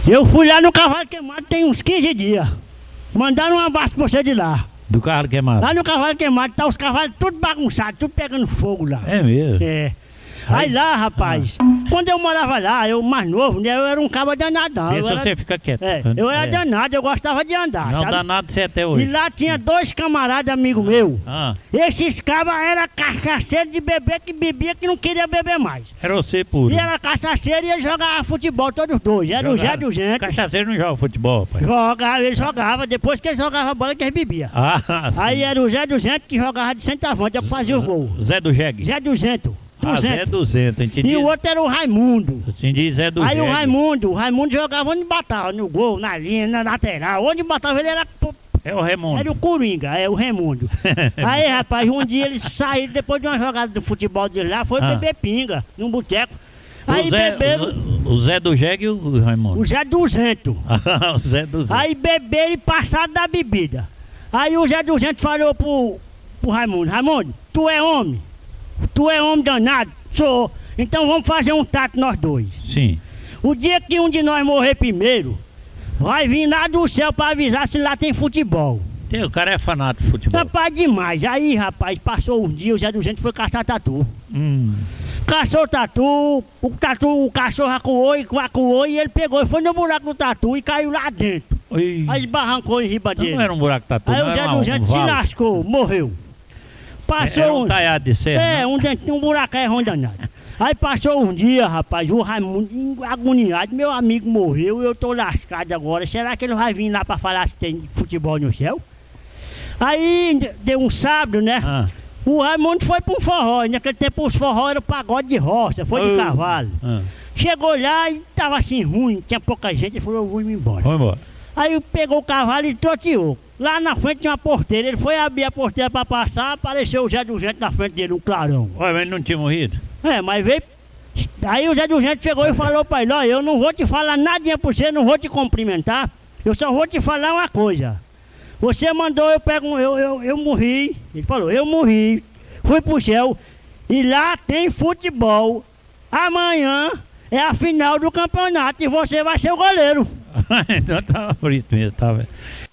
Eu fui lá no Cavalo Queimado tem uns 15 dias. Mandaram um abraço pra você de lá. Do Cavalo Queimado? Lá no Cavalo Queimado tá os cavalos tudo bagunçados, tudo pegando fogo lá. É mesmo? É. Aí lá, rapaz, quando eu morava lá, eu mais novo, né? Eu era um cabo danadão. Vê se você fica quieto. Eu era danado, eu gostava de andar. Não, sabe? danado você até E hoje. lá tinha dois camaradas amigos meus. Ah, Esses cabas eram cacaceiros de beber que bebia que não queria beber mais. era você puro. E era cachaceiro e eles jogavam futebol, todos dois. Era o Zé do Gente. Cachaceiro não joga futebol, pai. Ele jogava, depois que ele jogava bola que ele bebia. Ah, sim. Aí era o Zé do Gente que jogava de centroavante, pra fazer o gol. Zé do Jegue. Zé do Gento. Zé do Zento, entendi. E o outro era o Raimundo. Entendi, Zé do Aí Jegue. o Raimundo jogava onde batava, no gol, na linha, na lateral. Onde batava ele era... É o Raimundo. Era o Coringa, é o Raimundo. Aí, rapaz, um dia eles saíram, depois de uma jogada do futebol dele lá, foi beber pinga, num boteco. Aí beberam... O Zé do Jegue e o Raimundo? O Zé do Zento. O Zé do Zento. Aí beberam e passaram da bebida. Aí o Zé do Zento falou pro Raimundo: Raimundo, tu é homem? Tu é homem danado? Sou. Então vamos fazer um trato nós dois. Sim. O dia que um de nós morrer primeiro, vai vir lá do céu pra avisar se lá tem futebol. O cara é fanático de futebol. Rapaz, demais. Aí, rapaz, passou um dia, o Zé do Gente foi caçar tatu. Caçou o tatu, o cachorro acuou e ele pegou e foi no buraco do tatu e caiu lá dentro. Oi. Aí esbarrancou em riba dele. Não era um buraco de tatu, Aí não o Zé era do Gente se lascou, morreu. Passou era um taiado de serra. um buraco é ruim danado. Aí passou um dia, rapaz, o Raimundo agoniado, meu amigo morreu, eu tô lascado agora. Será que ele vai vir lá pra falar se tem futebol no céu? Aí deu um sábado, né? O Raimundo foi pra um forró. Naquele tempo os forró eram pagode de roça, foi de cavalo. Chegou lá e tava assim ruim, tinha pouca gente, ele falou: eu vou embora. Vamos embora. Aí pegou o cavalo e troteou. Lá na frente tinha uma porteira, ele foi abrir a porteira pra passar, apareceu o Zé do Gente na frente dele, um clarão. Olha, mas ele não tinha morrido? Mas veio... Aí o Zé do Gente chegou e falou pra ele: ó, eu não vou te falar nadinha por você, não vou te cumprimentar, eu só vou te falar uma coisa. Você mandou eu morri. Ele falou: eu morri, fui pro céu e lá tem futebol. Amanhã é a final do campeonato e você vai ser o goleiro. Então tava frito mesmo, tava.